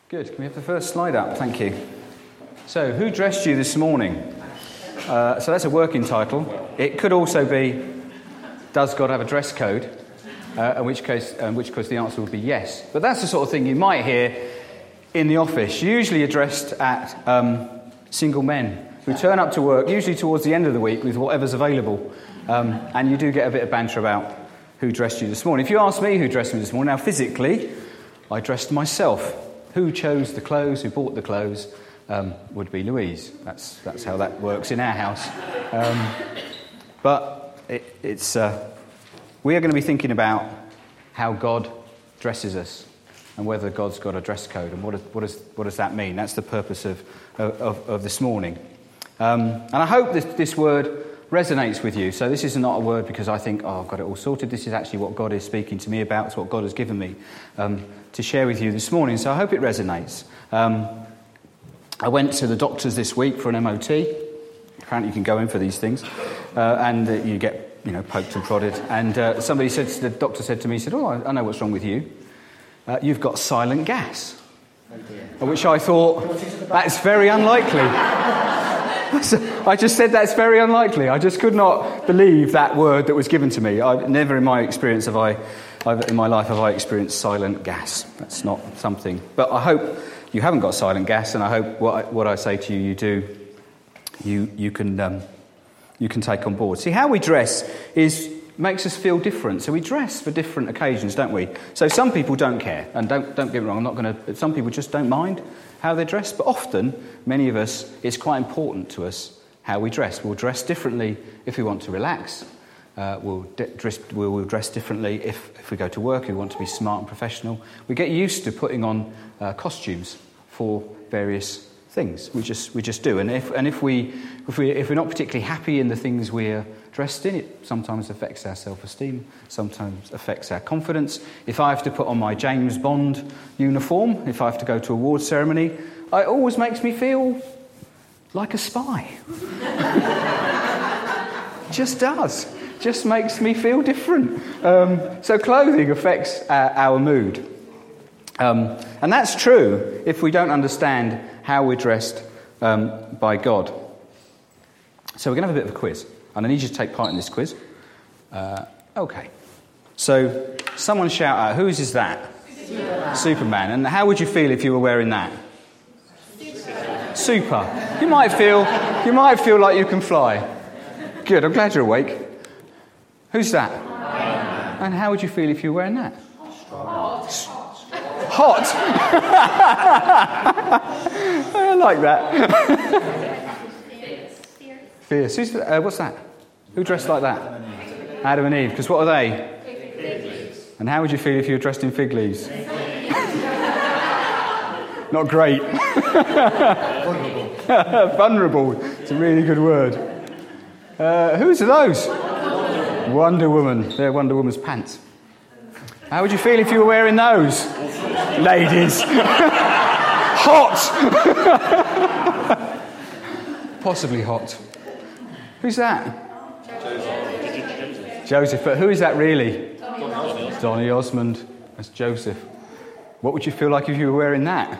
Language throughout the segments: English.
Good. Can we have the first slide up? Thank you. So, who dressed you this morning? So that's a working title. It could also be, does God have a dress code? In which case the answer would be yes. But that's the sort of thing you might hear in the office, usually addressed at single men who turn up to work, usually towards the end of the week with whatever's available. And you do get a bit of banter about who dressed you this morning. If you ask me who dressed me this morning, now physically, I dressed myself. Who chose the clothes, who bought the clothes, would be Louise. That's how that works in our house. But we are going to be thinking about how God dresses us and whether God's got a dress code and what does that mean. That's the purpose of this morning. And I hope this word resonates with you. So this is not a word because I think, I've got it all sorted. This is actually what God is speaking to me about. It's what God has given me to share with you this morning. So I hope it resonates. I went to the doctor's this week for an MOT. Apparently you can go in for these things. And you get, poked and prodded. And the doctor said to me, he said, I know what's wrong with you. You've got silent gas. Which I thought, that's very unlikely. I just said that's very unlikely. I just could not believe that word that was given to me. Never in my experience in my life have I experienced silent gas. That's not something. But I hope you haven't got silent gas, and I hope what I say to you, you can take on board. See, how we dress makes us feel different. So we dress for different occasions, don't we? So some people don't care, and don't get me wrong. Some people just don't mind how they dress, but often, many of us, it's quite important to us how we dress. We'll dress differently if we want to relax. We'll dress differently if we go to work. We want to be smart and professional. We get used to putting on costumes for various things. We just do. And if we're not particularly happy in the things we're dressed in, it sometimes affects our self-esteem, sometimes affects our confidence. If I have to put on my James Bond uniform, if I have to go to a award ceremony, it always makes me feel like a spy. Just does. Just makes me feel different. So clothing affects our mood. And that's true if we don't understand how we're dressed by God. So we're going to have a bit of a quiz. And I need you to take part in this quiz. Okay. So, someone shout out, whose is that? Superman. And how would you feel if you were wearing that? Super. You might feel like you can fly. Good, I'm glad you're awake. Who's that? And how would you feel if you were wearing that? Hot. I like that. Fierce. What's that? Who dressed like that? Adam and Eve. Because what are they? Fig leaves. And how would you feel if you were dressed in fig leaves? Not great. Vulnerable. It's a really good word. Whose are those? Wonder Woman. They're Wonder Woman's pants. How would you feel if you were wearing those? Ladies. Hot. Possibly hot. Who's that? Joseph. But who is that really? Donny Osmond. That's Joseph. What would you feel like if you were wearing that?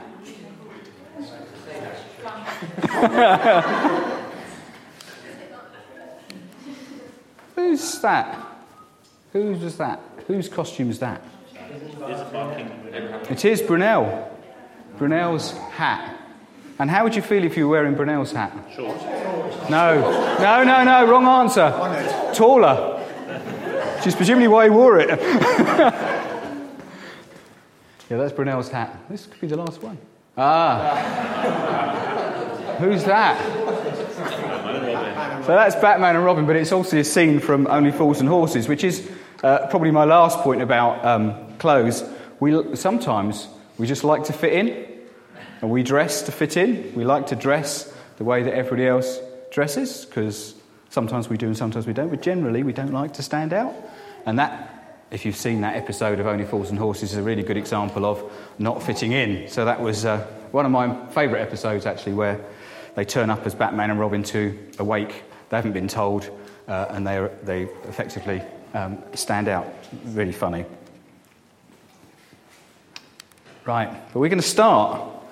Who's that? Whose was that? Whose costume is that? It is Brunel. Brunel's hat. And how would you feel if you were wearing Brunel's hat? Short. No, wrong answer. Taller. Which is presumably why he wore it. Yeah, that's Brunel's hat. This could be the last one. Who's that? So that's Batman and Robin, but it's also a scene from Only Fools and Horses, which is probably my last point about clothes. Sometimes we just like to fit in, and we dress to fit in. We like to dress the way that everybody else dresses, because sometimes we do and sometimes we don't, but generally we don't like to stand out. And that, if you've seen that episode of Only Fools and Horses, is a really good example of not fitting in. So that was one of my favourite episodes, actually, where they turn up as Batman and Robin to a wake. They haven't been told, and they effectively stand out. Really funny. Right, but we're going to start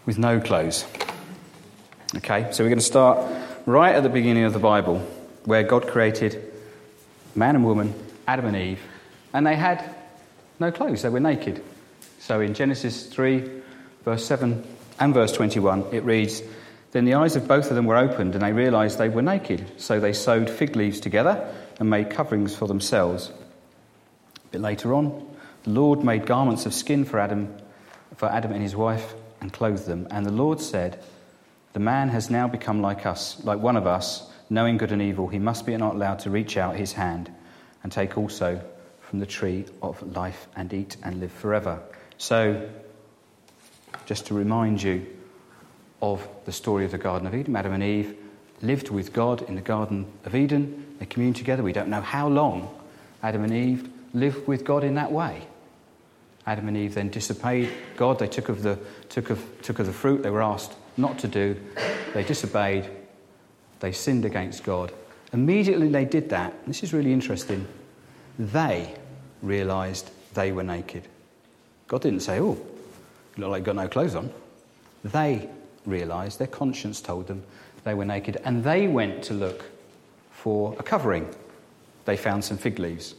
with no clothes. Okay, so we're going to start right at the beginning of the Bible, where God created man and woman, Adam and Eve, and they had no clothes, they were naked. So in Genesis 3, verse 7 and verse 21, it reads, "Then the eyes of both of them were opened, and they realised they were naked. So they sewed fig leaves together and made coverings for themselves." A bit later on, the Lord made garments of skin for Adam and his wife, and clothed them. And the Lord said, "The man has now become like us, like one of us, knowing good and evil. He must be not allowed to reach out his hand and take also from the tree of life and eat and live forever." So, just to remind you of the story of the Garden of Eden, Adam and Eve lived with God in the Garden of Eden. They communed together. We don't know how long Adam and Eve lived with God in that way. Adam and Eve then disobeyed God. They took of the fruit they were asked not to do. They disobeyed. They sinned against God. Immediately they did that. This is really interesting. They realised they were naked. God didn't say, "Oh, you look like you've got no clothes on." They realised, their conscience told them they were naked, and they went to look for a covering. They found some fig leaves.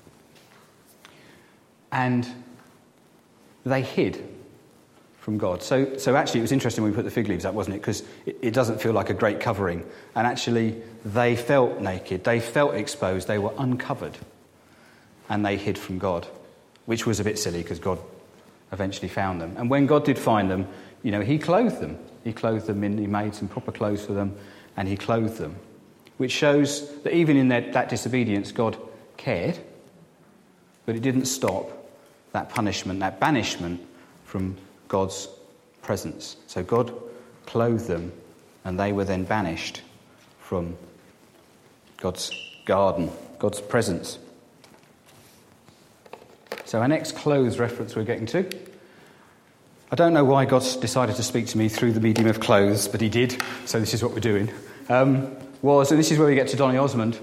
And they hid from God. So actually it was interesting when we put the fig leaves up, wasn't it? Because it doesn't feel like a great covering. And actually they felt naked. They felt exposed. They were uncovered. And they hid from God, which was a bit silly because God eventually found them. And when God did find them, he clothed them. He clothed them he made some proper clothes for them, and he clothed them, which shows that even in that disobedience, God cared, but it didn't stop that punishment, that banishment from God's presence. So God clothed them, and they were then banished from God's garden, God's presence. So our next clothes reference we're getting to, I don't know why God decided to speak to me through the medium of clothes, but he did, so this is what we're doing, and this is where we get to Donny Osmond.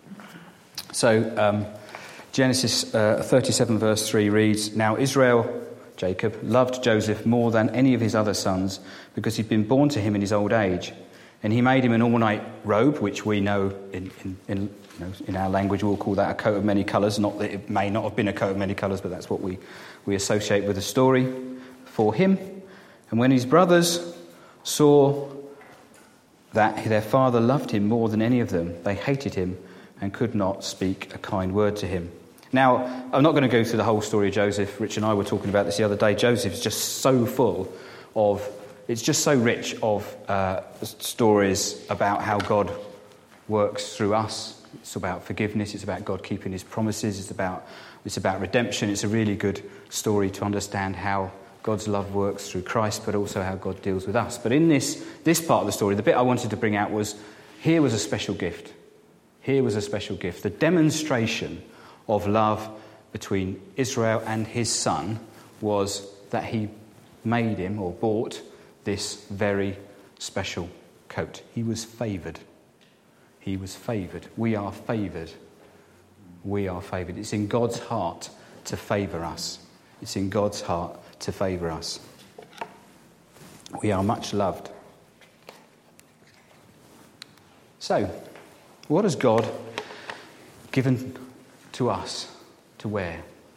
So Genesis 37 verse 3 reads, "Now Israel," Jacob, "loved Joseph more than any of his other sons because he'd been born to him in his old age. And he made him an all-night robe," which we know in our language we'll call that a coat of many colours. Not that it may not have been a coat of many colours, but that's what we associate with the story, "for him. And when his brothers saw that their father loved him more than any of them, they hated him and could not speak a kind word to him." Now, I'm not going to go through the whole story of Joseph. Rich and I were talking about this the other day. Joseph is just so it's just so rich of stories about how God works through us. It's about forgiveness. It's about God keeping his promises. It's about redemption. It's a really good story to understand how God's love works through Christ, but also how God deals with us. But in this part of the story, the bit I wanted to bring out was, here was a special gift. Here was a special gift. The demonstration of love between Israel and his son was that he made him, or bought, this very special coat. He was favoured. He was favoured. We are favoured. We are favoured. It's in God's heart to favour us. It's in God's heart to favour us. We are much loved. So, what has God given to us to wear?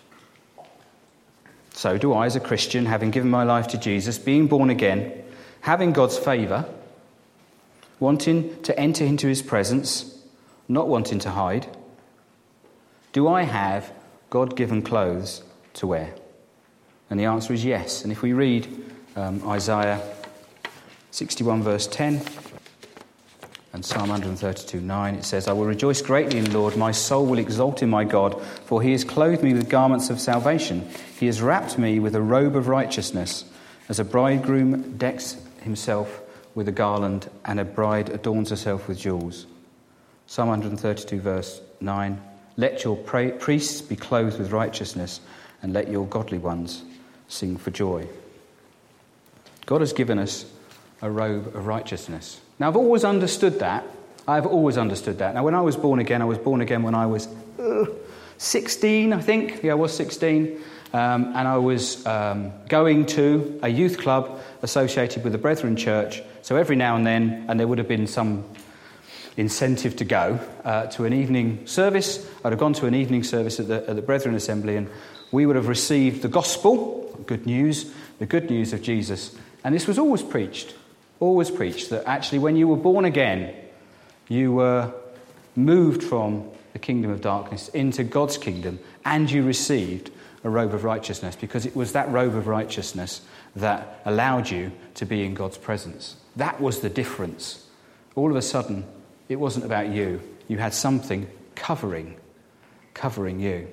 So do I, as a Christian, having given my life to Jesus, being born again, having God's favour, wanting to enter into his presence, not wanting to hide. Do I have God-given clothes to wear? And the answer is yes. And if we read Isaiah 61 verse 10 and Psalm 132:9, it says, "I will rejoice greatly in the Lord. My soul will exult in my God, for he has clothed me with garments of salvation. He has wrapped me with a robe of righteousness, as a bridegroom decks himself with a garland, and a bride adorns herself with jewels." Psalm 132 verse 9, "Let your priests be clothed with righteousness, and let your godly ones sing for joy." God has given us a robe of righteousness. Now, I've always understood that. Now, when I was born again when I was 16, I think. Yeah, I was 16. and I was going to a youth club associated with the Brethren Church. So every now and then, and there would have been some incentive to go to an evening service. I'd have gone to an evening service at the Brethren Assembly, and we would have received the gospel, the good news of Jesus. And this was always preached, that actually when you were born again, you were moved from the kingdom of darkness into God's kingdom, and you received a robe of righteousness, because it was that robe of righteousness that allowed you to be in God's presence. That was the difference. All of a sudden, it wasn't about you. You had something covering you.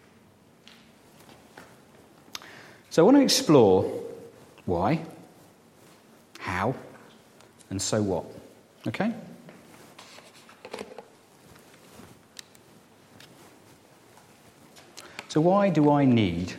So I want to explore why, how, and so what. Okay? So why do I need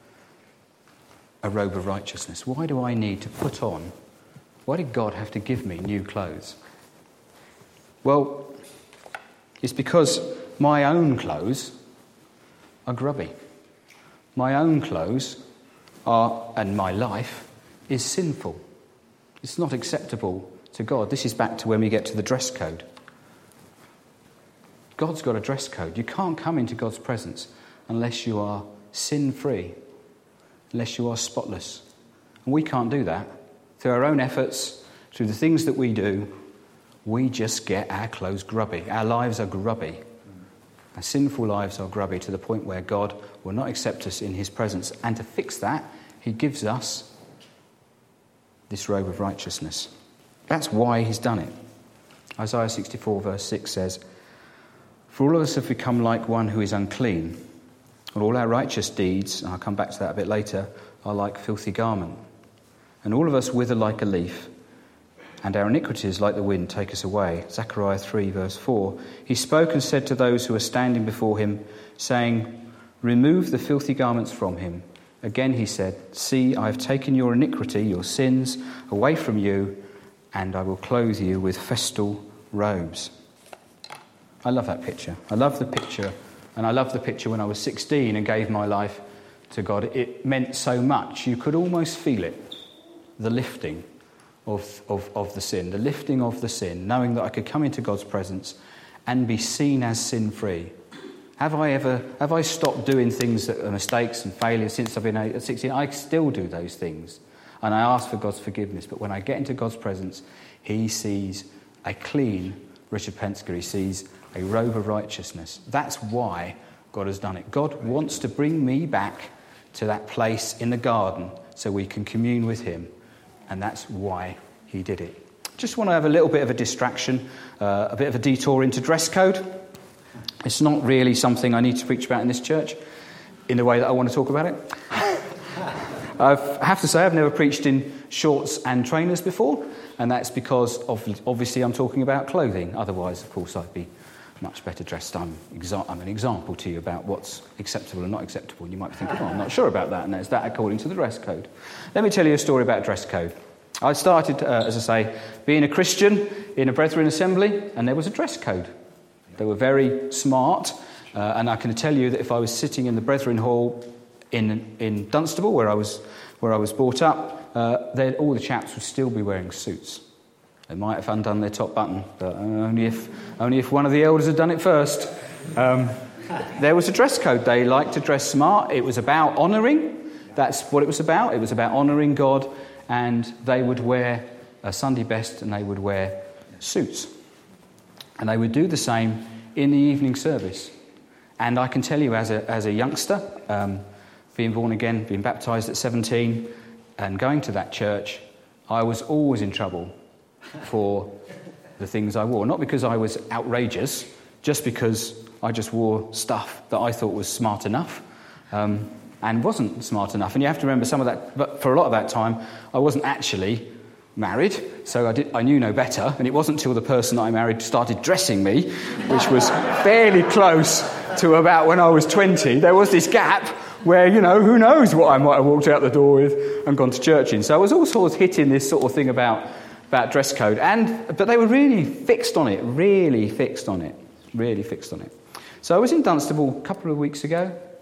a robe of righteousness? Why do I need to put on? Why did God have to give me new clothes? Well, it's because my own clothes are grubby. My own clothes and my life is sinful. It's not acceptable to God. This is back to when we get to the dress code. God's got a dress code. You can't come into God's presence unless you are sin-free, unless you are spotless. And we can't do that. Through our own efforts, through the things that we do, we just get our clothes grubby. Our lives are grubby. Our sinful lives are grubby to the point where God will not accept us in his presence. And to fix that, he gives us this robe of righteousness. That's why he's done it. Isaiah 64 verse 6 says, "For all of us have become like one who is unclean, and all our righteous deeds," and I'll come back to that a bit later, "are like filthy garment. And all of us wither like a leaf, and our iniquities like the wind take us away." Zechariah 3 verse 4. "He spoke and said to those who were standing before him, saying, 'Remove the filthy garments from him.' Again he said, 'See, I have taken your iniquity, your sins, away from you, and I will clothe you with festal robes.'" I love that picture. I love the picture. And I love the picture when I was 16 and gave my life to God. It meant so much. You could almost feel it. The lifting of the sin. The lifting of the sin. Knowing that I could come into God's presence and be seen as sin-free. Have I stopped doing things that are mistakes and failures since I've been 16? I still do those things. And I ask for God's forgiveness. But when I get into God's presence, he sees a clean Richard Pensker. He sees a robe of righteousness. That's why God has done it. God wants to bring me back to that place in the garden so we can commune with him. And that's why he did it. Just want to have a little bit of a distraction, a bit of a detour into dress code. It's not really something I need to preach about in this church in the way that I want to talk about it. I have to say I've never preached in shorts and trainers before, and that's because obviously I'm talking about clothing. Otherwise, of course, I'd be much better dressed. I'm an example to you about what's acceptable and not acceptable. And you might be thinking, I'm not sure about that, and there's that according to the dress code. Let me tell you a story about dress code. I started, as I say, being a Christian in a Brethren Assembly, and there was a dress code. They were very smart, and I can tell you that if I was sitting in the Brethren Hall in Dunstable, where I was brought up, then all the chaps would still be wearing suits. They might have undone their top button, but only if one of the elders had done it first. There was a dress code. They liked to dress smart. It was about honouring. That's what it was about. It was about honouring God, and they would wear a Sunday best, and they would wear suits. And they would do the same in the evening service. And I can tell you, as a youngster, being born again, being baptised at 17, and going to that church, I was always in trouble for the things I wore. Not because I was outrageous, just because I just wore stuff that I thought was smart enough, and wasn't smart enough. And you have to remember some of that, but for a lot of that time, I wasn't actually married, so I knew no better, and it wasn't until the person that I married started dressing me, which was fairly close to about when I was 20. There was this gap where, who knows what I might have walked out the door with and gone to church in. So I was all sort of hitting this sort of thing about dress code, but they were really fixed on it. So I was in Dunstable a couple of weeks ago,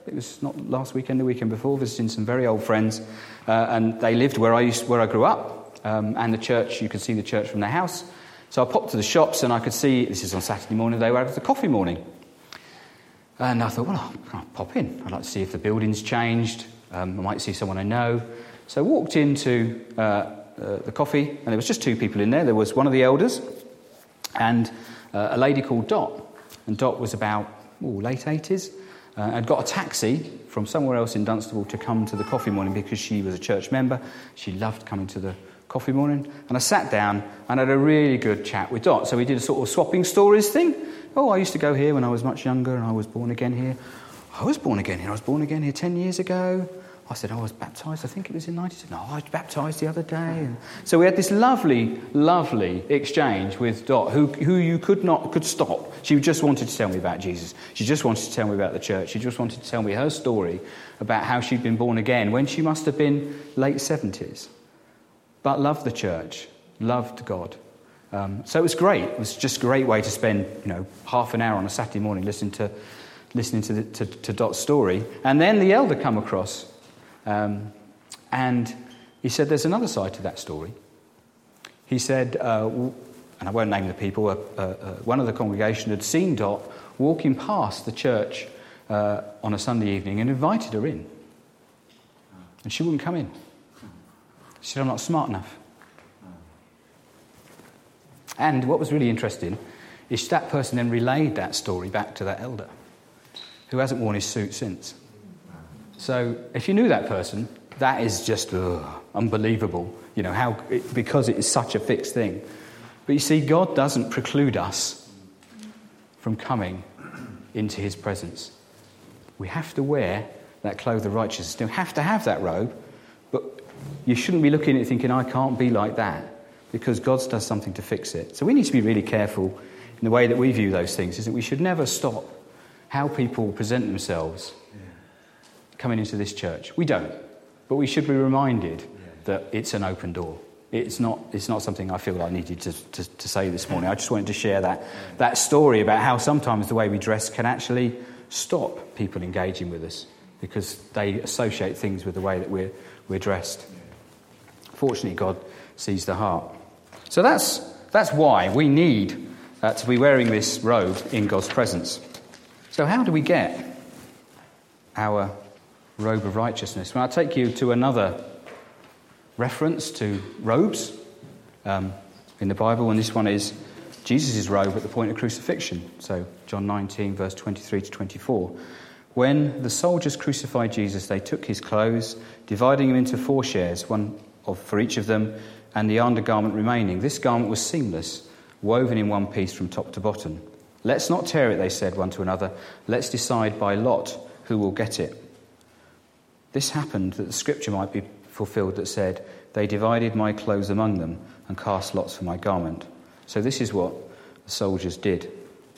It was not last weekend, the weekend before, visiting some very old friends, and they lived where I grew up, and the church, you could see the church from their house. So I popped to the shops and I could see, this is on Saturday morning, they were having the coffee morning. And I thought, well, I'll pop in. I'd like to see if the building's changed. I might see someone I know. So I walked into the coffee, and there was just two people in there. There was one of the elders and a lady called Dot. And Dot was about late 80s. Had got a taxi from somewhere else in Dunstable to come to the coffee morning because she was a church member. She loved coming to the coffee morning. And I sat down and had a really good chat with Dot. So we did a sort of swapping stories thing. Oh, I used to go here when I was much younger and I was born again here. I was born again here. I was born again here 10 years ago. I said, I was baptised, I think it was in 92. No, I was baptised the other day. And so we had this lovely, lovely exchange with Dot, who you could stop. She just wanted to tell me about Jesus. She just wanted to tell me about the church. She just wanted to tell me her story about how she'd been born again when she must have been late 70s. But loved the church, loved God. So it was great. It was just a great way to spend, half an hour on a Saturday morning listening to Dot's story. And then the elder come across, and he said, "There's another side to that story." He said, and I won't name the people. One of the congregation had seen Dot walking past the church on a Sunday evening and invited her in, and she wouldn't come in. She said, "I'm not smart enough." And what was really interesting is that person then relayed that story back to that elder, who hasn't worn his suit since. So if you knew that person, that is just unbelievable, because it is such a fixed thing. But you see, God doesn't preclude us from coming into his presence. We have to wear that cloth of righteousness. We have to have that robe, but you shouldn't be looking at it thinking, I can't be like that, because God does something to fix it. So we need to be really careful in the way that we view those things, is that we should never stop how people present themselves coming into this church. We don't, but we should be reminded that it's an open door. It's not something I feel I needed to say this morning. I just wanted to share that story about how sometimes the way we dress can actually stop people engaging with us because they associate things with the way that we're dressed. Fortunately, God sees the heart. So that's why we need to be wearing this robe in God's presence. So how do we get our robe of righteousness? Well, I'll take you to another reference to robes in the Bible, and this one is Jesus' robe at the point of crucifixion. So John 19, verse 23 to 24. When the soldiers crucified Jesus, they took his clothes, dividing them into 4 shares, one for each of them, and the undergarment remaining. This garment was seamless, woven in one piece from top to bottom. Let's not tear it, they said one to another. Let's decide by lot who will get it. This happened that the scripture might be fulfilled that said, they divided my clothes among them and cast lots for my garment. So this is what the soldiers did.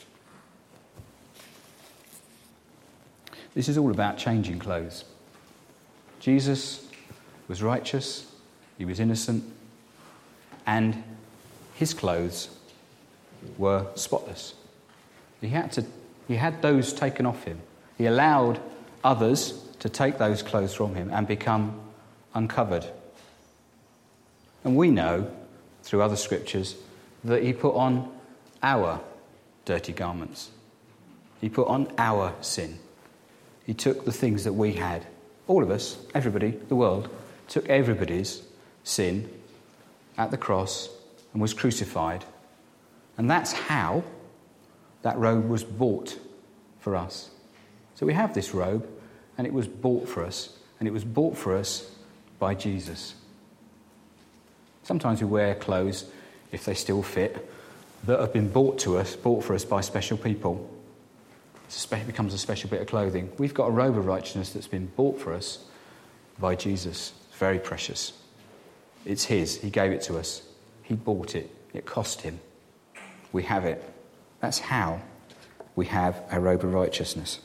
This is all about changing clothes. Jesus was righteous, he was innocent, and his clothes were spotless. He had those taken off him. He allowed others to take those clothes from him and become uncovered. And we know, through other scriptures, that he put on our dirty garments. He put on our sin. He took the things that we had. All of us, everybody, the world, took everybody's sin at the cross and was crucified. And that's how that robe was bought for us. So we have this robe, and it was bought for us. And it was bought for us by Jesus. Sometimes we wear clothes, if they still fit, that have been bought for us by special people. It becomes a special bit of clothing. We've got a robe of righteousness that's been bought for us by Jesus. It's very precious. It's his. He gave it to us. He bought it. It cost him. We have it. That's how we have a robe of righteousness.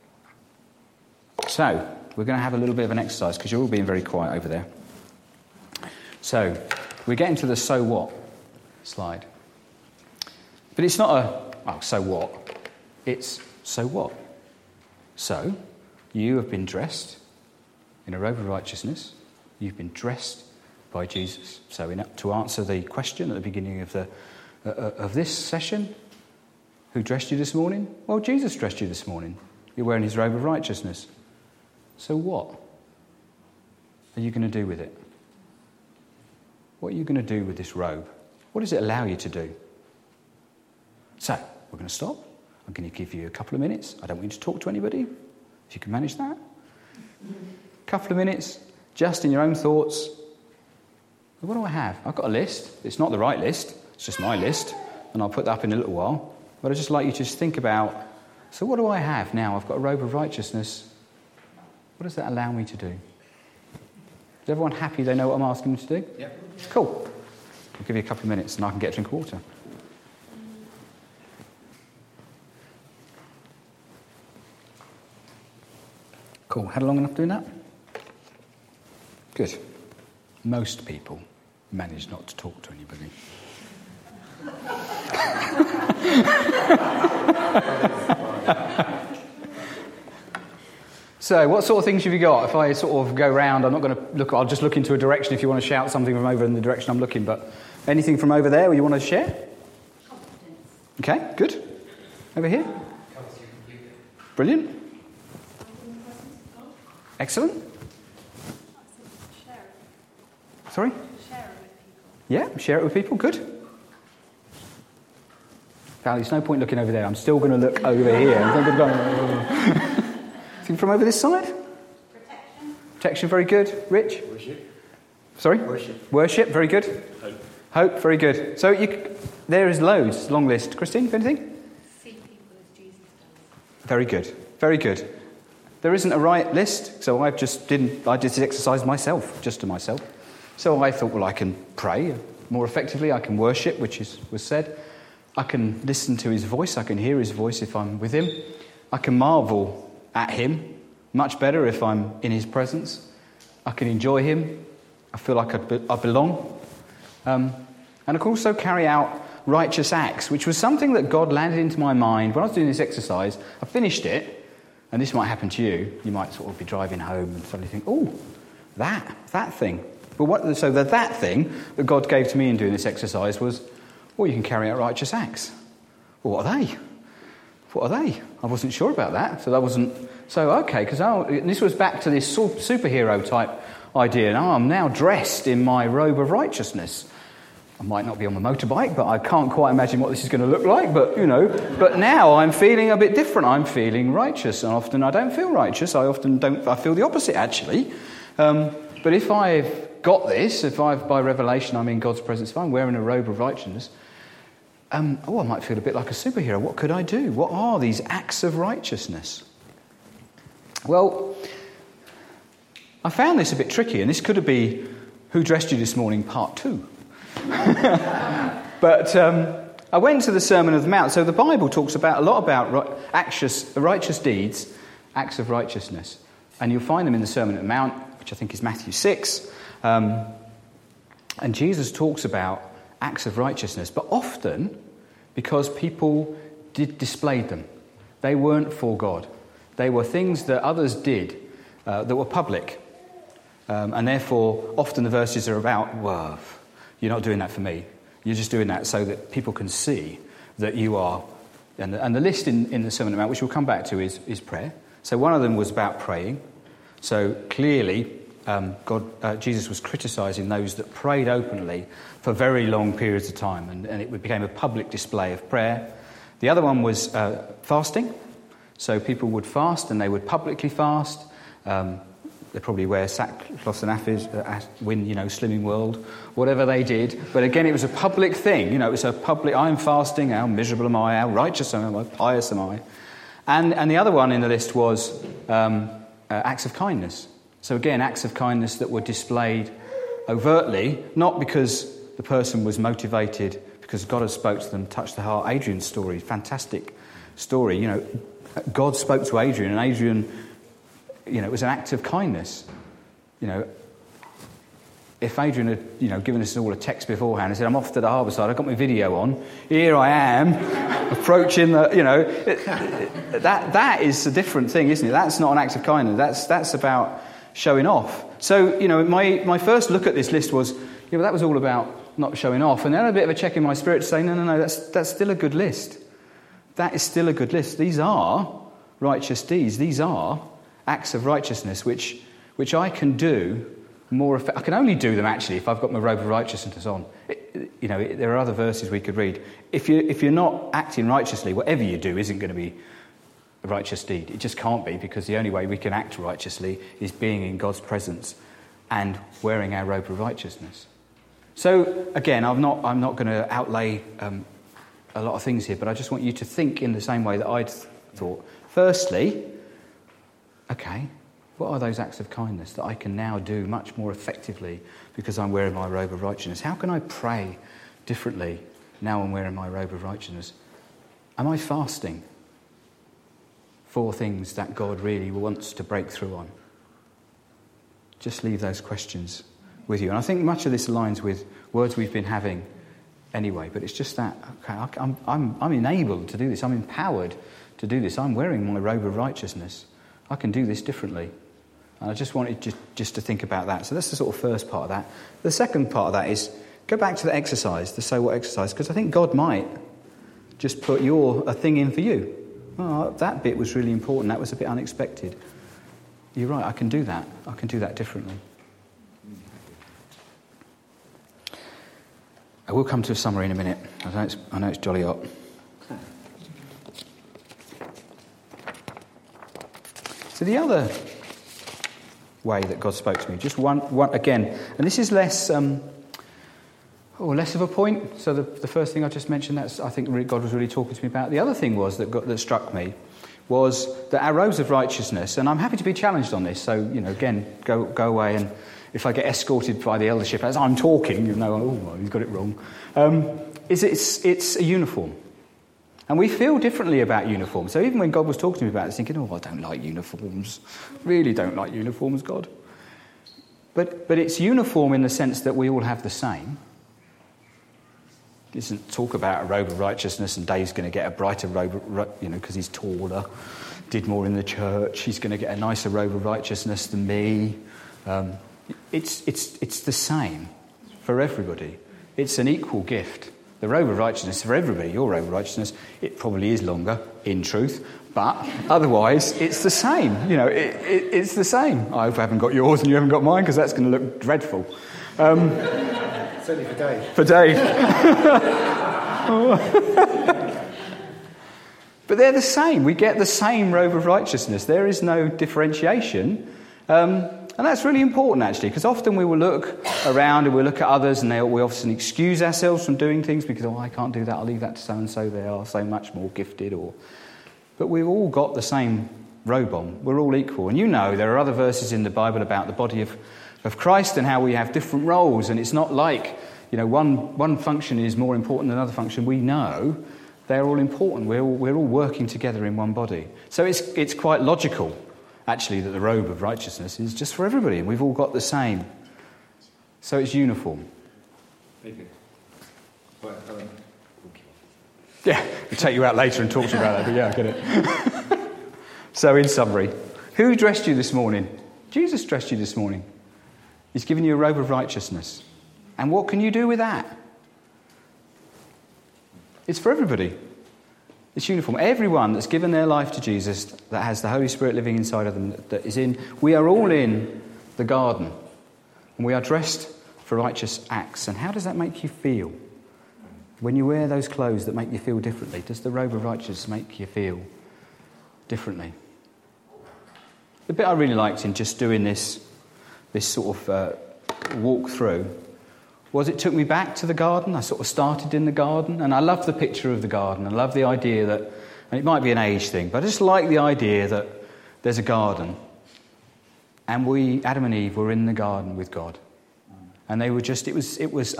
So, we're going to have a little bit of an exercise because you're all being very quiet over there. So, we're getting to the so what slide. But it's not so what. It's so what. So, You have been dressed in a robe of righteousness. You've been dressed by Jesus. So to answer the question at the beginning of this session, who dressed you this morning? Well, Jesus dressed you this morning. You're wearing his robe of righteousness. So what are you going to do with it? What are you going to do with this robe? What does it allow you to do? So, we're going to stop. I'm going to give you a couple of minutes. I don't want you to talk to anybody, if you can manage that. A couple of minutes, just in your own thoughts. What do I have? I've got a list. It's not the right list. It's just my list. And I'll put that up in a little while. But I'd just like you to just think about, so what do I have now? I've got a robe of righteousness. What does that allow me to do? Is everyone happy they know what I'm asking them to do? Yep. Cool. I'll give you a couple of minutes and I can get a drink of water. Cool. Had long enough doing that? Good. Most people manage not to talk to anybody. So, what sort of things have you got? If I sort of go round, I'm not going to look. I'll just look into a direction if you want to shout something from over in the direction I'm looking. But anything from over there you want to share? Confidence. Okay, good. Over here. Brilliant. Excellent. Share it. Sorry? Share it with people. Yeah, share it with people. Good. Val, there's no point looking over there. I'm still going to look over here. Anything from over this side? Protection. Protection, very good. Rich? Worship. Sorry? Worship. Worship, very good. Hope. Hope, very good. So there is loads, long list. Christine, anything? See people as Jesus does. Very good, very good. There isn't a right list, so I did this exercise myself, just to myself. So I thought, well, I can pray more effectively, I can worship, which was said. I can listen to his voice, I can hear his voice if I'm with him. I can marvel at him, much better if I'm in his presence. I can enjoy him. I feel like I belong. And I can also carry out righteous acts, which was something that God landed into my mind when I was doing this exercise. I finished it, and this might happen to you. You might sort of be driving home and suddenly think, oh, that thing. But that thing that God gave to me in doing this exercise was, well, you can carry out righteous acts. Well, what are they? What are they? I wasn't sure about that. Because this was back to this superhero type idea. And I'm now dressed in my robe of righteousness. I might not be on the motorbike, but I can't quite imagine what this is going to look like. But now I'm feeling a bit different. I'm feeling righteous. And often I don't feel righteous. I often don't. I feel the opposite, actually. But if I've got this, by revelation I'm in God's presence, if I'm wearing a robe of righteousness, I might feel a bit like a superhero. What could I do? What are these acts of righteousness? Well, I found this a bit tricky, and this could have been Who Dressed You This Morning, Part 2. But I went to the Sermon on the Mount. So the Bible talks a lot about righteous deeds, acts of righteousness. And you'll find them in the Sermon on the Mount, which I think is Matthew 6. And Jesus talks about acts of righteousness, but often because people displayed them. They weren't for God. They were things that others did that were public. And therefore, often the verses are about, well, you're not doing that for me. You're just doing that so that people can see that you are. And the list in the Sermon on the Mount, which we'll come back to, is prayer. So one of them was about praying. So clearly, Jesus was criticising those that prayed openly for very long periods of time, and it became a public display of prayer. The other one was fasting. So people would fast, and they would publicly fast. They probably wear sackcloth and ashes, win, Slimming World, whatever they did. But again, it was a public thing. It was a public, I'm fasting, how miserable am I, how righteous am I, how pious am I. And the other one in the list was acts of kindness. So again, acts of kindness that were displayed overtly, not because the person was motivated, because God had spoke to them, touched the heart. Adrian's story, fantastic story. God spoke to Adrian, and Adrian, it was an act of kindness. if Adrian had, given us all a text beforehand and said, I'm off to the harbour side, I've got my video on, here I am, approaching that is a different thing, isn't it? That's not an act of kindness. That's about showing off. So, my first look at this list was, that was all about not showing off. And then a bit of a check in my spirit to say, no, that's still a good list. That is still a good list. These are righteous deeds. These are acts of righteousness, which I can do more. I can only do them actually if I've got my robe of righteousness on. There are other verses we could read. If you're not acting righteously, whatever you do isn't going to be a righteous deed. It just can't be, because the only way we can act righteously is being in God's presence and wearing our robe of righteousness. So again, I'm not going to outlay a lot of things here, but I just want you to think in the same way that I'd thought. Firstly, okay, what are those acts of kindness that I can now do much more effectively because I'm wearing my robe of righteousness? How can I pray differently now I'm wearing my robe of righteousness? Am I fasting for things that God really wants to break through on? Just leave those questions with you. And I think much of this aligns with words we've been having anyway, but it's just that, okay, I'm enabled to do this. I'm empowered to do this. I'm wearing my robe of righteousness. I can do this differently. And I just wanted just to think about that. So that's the sort of first part of that. The second part of that is go back to the exercise, the so what exercise, because I think God might just put a thing in for you. Oh, that bit was really important. That was a bit unexpected. You're right, I can do that. I can do that differently. I will come to a summary in a minute. I know it's jolly hot. So the other way that God spoke to me, just one again, and this is less of a point. So the first thing I just mentioned, that's I think God was really talking to me about. The other thing was that struck me was that our robes of righteousness, and I'm happy to be challenged on this. So again, go away, and if I get escorted by the eldership as I'm talking, he's got it wrong. It's a uniform. And we feel differently about uniforms. So even when God was talking to me about it, I was thinking, I don't like uniforms. Really don't like uniforms, God. But it's uniform in the sense that we all have the same. It doesn't talk about a robe of righteousness and Dave's going to get a brighter robe, because he's taller, did more in the church. He's going to get a nicer robe of righteousness than me. It's the same for everybody. It's an equal gift. The robe of righteousness for everybody, your robe of righteousness, it probably is longer, in truth, but otherwise it's the same. It's the same. I hope I haven't got yours and you haven't got mine, because that's going to look dreadful. It's only for Dave. For Dave. But they're the same. We get the same robe of righteousness. There is no differentiation. And that's really important, actually, because often we will look around and we'll look at others and we often excuse ourselves from doing things because, I can't do that, I'll leave that to so-and-so, they are so much more gifted. But we've all got the same robe on. We're all equal. And there are other verses in the Bible about the body of Christ and how we have different roles. And it's not like, one function is more important than another function. We know they're all important. We're all working together in one body. So it's quite logical, actually, that the robe of righteousness is just for everybody, and we've all got the same. So it's uniform. Very good. Right, yeah, we'll take you out later and talk to you about that, but yeah, I get it. So in summary, who dressed you this morning? Jesus dressed you this morning. He's given you a robe of righteousness. And what can you do with that? It's for everybody. It's uniform. Everyone that's given their life to Jesus, that has the Holy Spirit living inside of them, we are all in the garden. And we are dressed for righteous acts. And how does that make you feel? When you wear those clothes that make you feel differently, does the robe of righteousness make you feel differently? The bit I really liked in just doing this sort of walk through was it took me back to the garden. I sort of started in the garden, and I love the picture of the garden. I love the idea that, and it might be an age thing, but I just like the idea that there's a garden, and Adam and Eve, were in the garden with God, and they were just, it was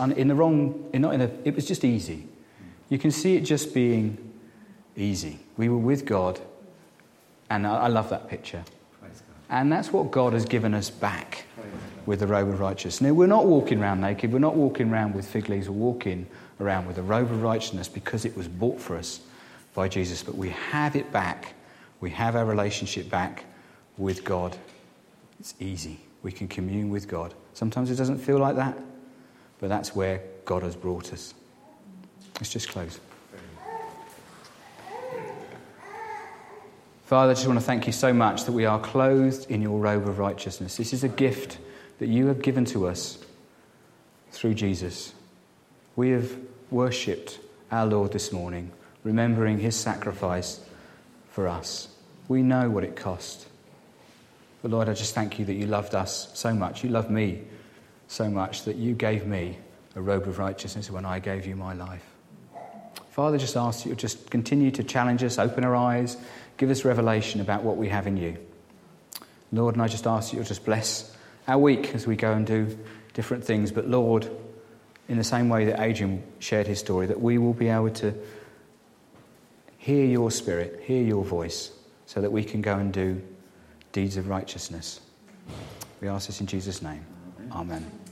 just easy. You can see it just being easy. We were with God, and I love that picture, and that's what God has given us back. with the robe of righteousness. Now, we're not walking around naked. We're not walking around with fig leaves. We're walking around with a robe of righteousness because it was bought for us by Jesus. But we have it back. We have our relationship back with God. It's easy. We can commune with God. Sometimes it doesn't feel like that, but that's where God has brought us. Let's just close. Father, I just want to thank you so much that we are clothed in your robe of righteousness. This is a gift that you have given to us through Jesus. We have worshipped our Lord this morning, remembering his sacrifice for us. We know what it cost. But Lord, I just thank you that you loved us so much. You loved me so much that you gave me a robe of righteousness when I gave you my life. Father, just ask that you'll just continue to challenge us, open our eyes, give us revelation about what we have in you. Lord, and I just ask that you'll just bless our week as we go and do different things. But Lord, in the same way that Adrian shared his story, that we will be able to hear your spirit, hear your voice, so that we can go and do deeds of righteousness. We ask this in Jesus' name. Amen.